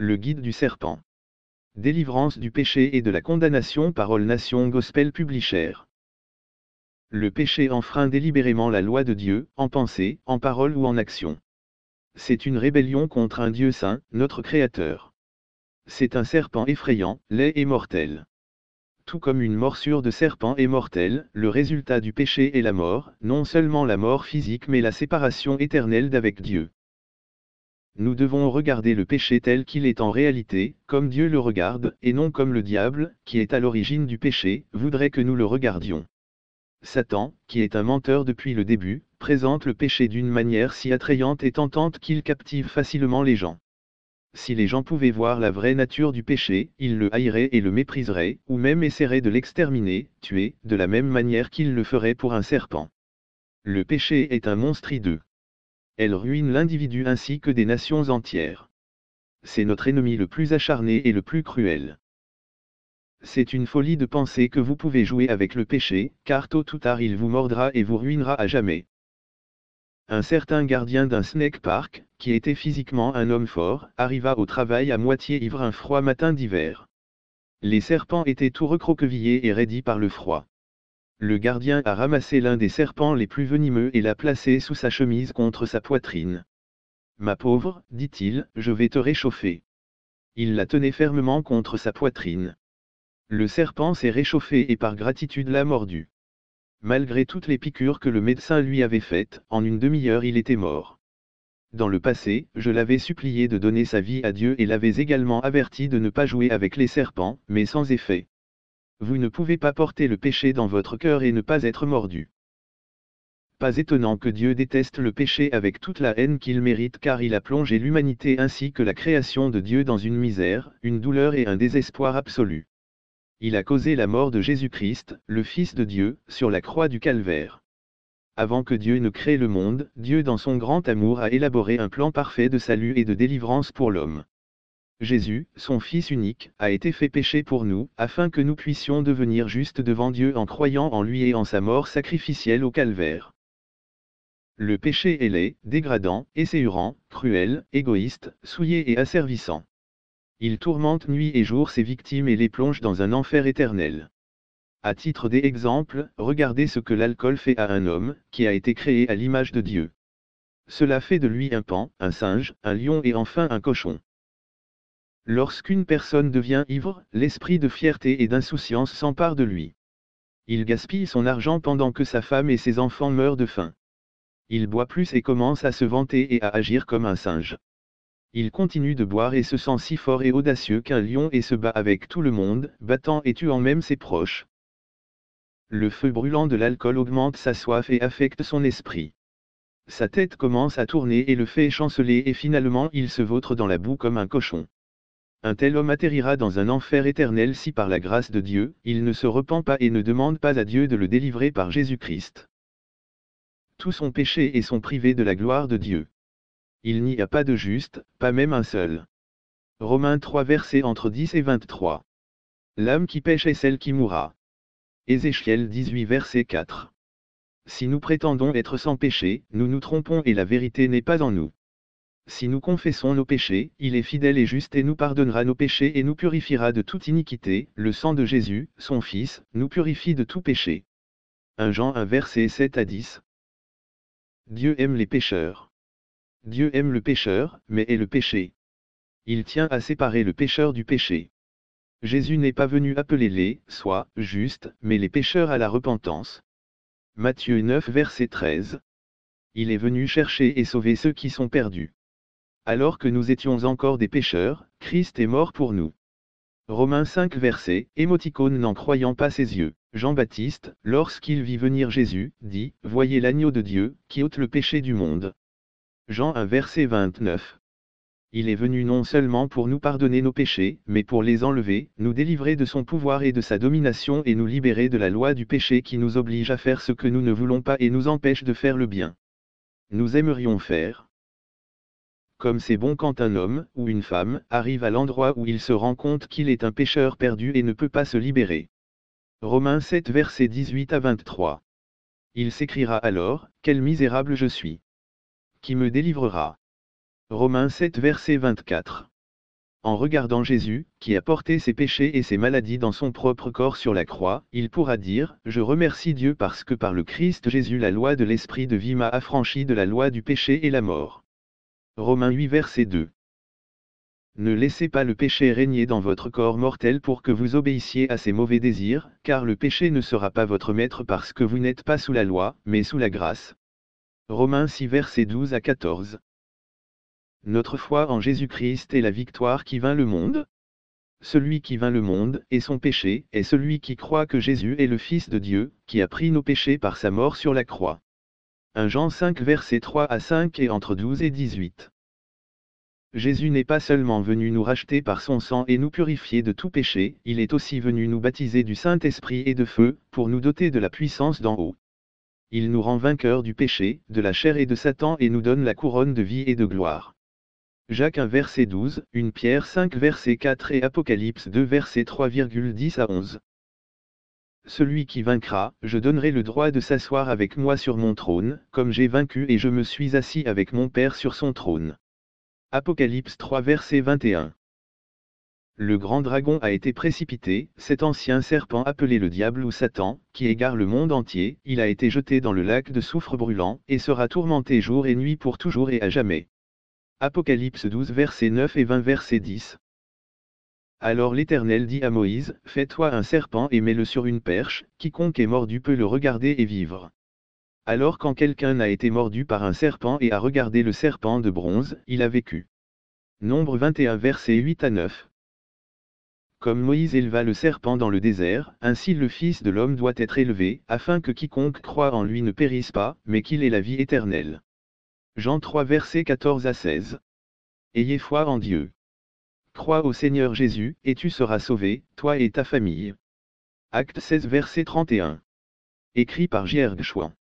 Le guide du serpent. Délivrance du péché et de la condamnation. Parole Nation Gospel Publisher. Le péché enfreint délibérément la loi de Dieu, en pensée, en parole ou en action. C'est une rébellion contre un Dieu saint, notre Créateur. C'est un serpent effrayant, laid et mortel. Tout comme une morsure de serpent est mortelle, le résultat du péché est la mort, non seulement la mort physique mais la séparation éternelle d'avec Dieu. Nous devons regarder le péché tel qu'il est en réalité, comme Dieu le regarde, et non comme le diable, qui est à l'origine du péché, voudrait que nous le regardions. Satan, qui est un menteur depuis le début, présente le péché d'une manière si attrayante et tentante qu'il captive facilement les gens. Si les gens pouvaient voir la vraie nature du péché, ils le haïraient et le mépriseraient, ou même essaieraient de l'exterminer, tuer, de la même manière qu'ils le feraient pour un serpent. Le péché est un monstre hideux. Elle ruine l'individu ainsi que des nations entières. C'est notre ennemi le plus acharné et le plus cruel. C'est une folie de penser que vous pouvez jouer avec le péché, car tôt ou tard il vous mordra et vous ruinera à jamais. Un certain gardien d'un snake park, qui était physiquement un homme fort, arriva au travail à moitié ivre un froid matin d'hiver. Les serpents étaient tout recroquevillés et raidis par le froid. Le gardien a ramassé l'un des serpents les plus venimeux et l'a placé sous sa chemise contre sa poitrine. « Ma pauvre, dit-il, je vais te réchauffer. » Il la tenait fermement contre sa poitrine. Le serpent s'est réchauffé et par gratitude l'a mordu. Malgré toutes les piqûres que le médecin lui avait faites, en une demi-heure il était mort. Dans le passé, je l'avais supplié de donner sa vie à Dieu et l'avais également averti de ne pas jouer avec les serpents, mais sans effet. Vous ne pouvez pas porter le péché dans votre cœur et ne pas être mordu. Pas étonnant que Dieu déteste le péché avec toute la haine qu'il mérite car il a plongé l'humanité ainsi que la création de Dieu dans une misère, une douleur et un désespoir absolu. Il a causé la mort de Jésus-Christ, le Fils de Dieu, sur la croix du Calvaire. Avant que Dieu ne crée le monde, Dieu dans son grand amour a élaboré un plan parfait de salut et de délivrance pour l'homme. Jésus, son Fils unique, a été fait péché pour nous, afin que nous puissions devenir justes devant Dieu en croyant en lui et en sa mort sacrificielle au Calvaire. Le péché est laid, dégradant, esséurant, cruel, égoïste, souillé et asservissant. Il tourmente nuit et jour ses victimes et les plonge dans un enfer éternel. À titre d'exemple, regardez ce que l'alcool fait à un homme, qui a été créé à l'image de Dieu. Cela fait de lui un paon, un singe, un lion et enfin un cochon. Lorsqu'une personne devient ivre, l'esprit de fierté et d'insouciance s'empare de lui. Il gaspille son argent pendant que sa femme et ses enfants meurent de faim. Il boit plus et commence à se vanter et à agir comme un singe. Il continue de boire et se sent si fort et audacieux qu'un lion et se bat avec tout le monde, battant et tuant même ses proches. Le feu brûlant de l'alcool augmente sa soif et affecte son esprit. Sa tête commence à tourner et le fait chanceler et finalement il se vautre dans la boue comme un cochon. Un tel homme atterrira dans un enfer éternel si par la grâce de Dieu, il ne se repent pas et ne demande pas à Dieu de le délivrer par Jésus-Christ. Tous sont péchés et sont privés de la gloire de Dieu. Il n'y a pas de juste, pas même un seul. Romains 3 versets entre 10 et 23. L'âme qui pêche est celle qui mourra. Ézéchiel 18 verset 4. Si nous prétendons être sans péché, nous nous trompons et la vérité n'est pas en nous. Si nous confessons nos péchés, il est fidèle et juste et nous pardonnera nos péchés et nous purifiera de toute iniquité. Le sang de Jésus, son Fils, nous purifie de tout péché. 1 Jean 1 verset 7 à 10. Dieu aime les pécheurs. Dieu aime le pécheur, mais est le péché. Il tient à séparer le pécheur du péché. Jésus n'est pas venu appeler les, soit, justes, mais les pécheurs à la repentance. Matthieu 9 verset 13. Il est venu chercher et sauver ceux qui sont perdus. Alors que nous étions encore des pécheurs, Christ est mort pour nous. Romains 5 verset, émoticône n'en croyant pas ses yeux, Jean-Baptiste, lorsqu'il vit venir Jésus, dit, « Voyez l'agneau de Dieu, qui ôte le péché du monde. » Jean 1 verset 29. Il est venu non seulement pour nous pardonner nos péchés, mais pour les enlever, nous délivrer de son pouvoir et de sa domination et nous libérer de la loi du péché qui nous oblige à faire ce que nous ne voulons pas et nous empêche de faire le bien. Nous aimerions faire. Comme c'est bon quand un homme, ou une femme, arrive à l'endroit où il se rend compte qu'il est un pécheur perdu et ne peut pas se libérer. Romains 7 versets 18 à 23. Il s'écriera alors, « Quel misérable je suis! Qui me délivrera ?» Romains 7 verset 24. En regardant Jésus, qui a porté ses péchés et ses maladies dans son propre corps sur la croix, il pourra dire, « Je remercie Dieu parce que par le Christ Jésus la loi de l'Esprit de vie m'a affranchi de la loi du péché et la mort. » Romains 8 verset 2. Ne laissez pas le péché régner dans votre corps mortel pour que vous obéissiez à ses mauvais désirs, car le péché ne sera pas votre maître parce que vous n'êtes pas sous la loi, mais sous la grâce. Romains 6 versets 12 à 14. Notre foi en Jésus-Christ est la victoire qui vainc le monde. Celui qui vainc le monde, et son péché, est celui qui croit que Jésus est le Fils de Dieu, qui a pris nos péchés par sa mort sur la croix. 1 Jean 5 versets 3 à 5 et entre 12 et 18. Jésus n'est pas seulement venu nous racheter par son sang et nous purifier de tout péché, il est aussi venu nous baptiser du Saint-Esprit et de feu, pour nous doter de la puissance d'en haut. Il nous rend vainqueurs du péché, de la chair et de Satan et nous donne la couronne de vie et de gloire. Jacques 1 verset 12, 1 Pierre 5 verset 4 et Apocalypse 2 verset 3,10 à 11. Celui qui vaincra, je donnerai le droit de s'asseoir avec moi sur mon trône, comme j'ai vaincu et je me suis assis avec mon Père sur son trône. Apocalypse 3 verset 21. Le grand dragon a été précipité, cet ancien serpent appelé le diable ou Satan, qui égare le monde entier, il a été jeté dans le lac de soufre brûlant, et sera tourmenté jour et nuit pour toujours et à jamais. Apocalypse 12 verset 9 et 20 verset 10. Alors l'Éternel dit à Moïse, « Fais-toi un serpent et mets-le sur une perche, quiconque est mordu peut le regarder et vivre. » Alors quand quelqu'un a été mordu par un serpent et a regardé le serpent de bronze, il a vécu. Nombre 21 versets 8 à 9. Comme Moïse éleva le serpent dans le désert, ainsi le Fils de l'homme doit être élevé, afin que quiconque croit en lui ne périsse pas, mais qu'il ait la vie éternelle. Jean 3 versets 14 à 16. Ayez foi en Dieu. Crois au Seigneur Jésus, et tu seras sauvé, toi et ta famille. Acte 16 verset 31. Écrit par J.R. Chouan.